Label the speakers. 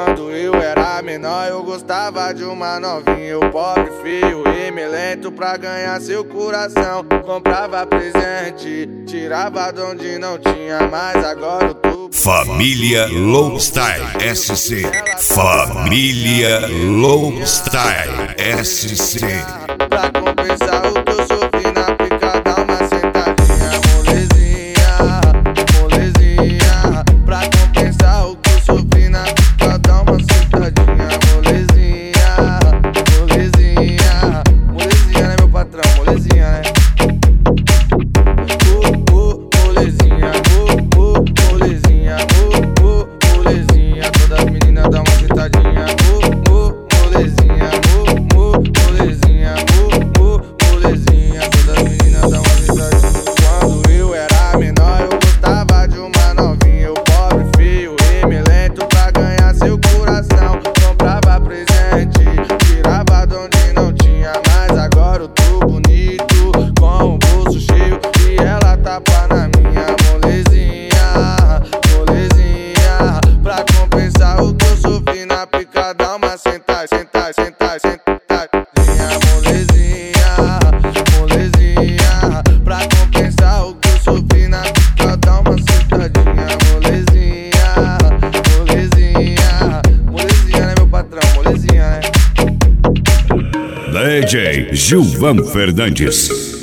Speaker 1: Quando eu era menor eu gostava de uma novinha. Eu pobre, feio e melento pra ganhar seu coração. Comprava presente, tirava de onde não tinha, mas agora eu tô...
Speaker 2: Família Lowstyle SC. Família Lowstyle SC.
Speaker 1: Pra compensar o que eu sofri na pica, dá uma sentadinha, molezinha, molezinha. Pra compensar o que eu sofri na pica, dá uma sentadinha, molezinha, molezinha. Molezinha, né, meu patrão? Molezinha, né? Molezinha, molezinha, molezinha. Todas as meninas dão uma sentadinha, molezinha, molezinha, molezinha. Todas as meninas dão uma sentadinha. Quando eu era menor eu gostava de uma novinha. Eu pobre, feio e melento pra ganhar seu coração. Comprava presente, tirava de onde não tinha, mas agora eu tô bonito, com o bolso cheio e ela tapa na minha, molezinha, molezinha. Pra compensar o que eu sofri na pica, dá uma sentar, sentar, sentar, sentadinha, molezinha, molezinha. Pra compensar o que eu sofri na pica, dá uma sentadinha, molezinha, molezinha. Molezinha, né, meu patrão? Molezinha, né?
Speaker 2: DJ Gilvan Fernandes.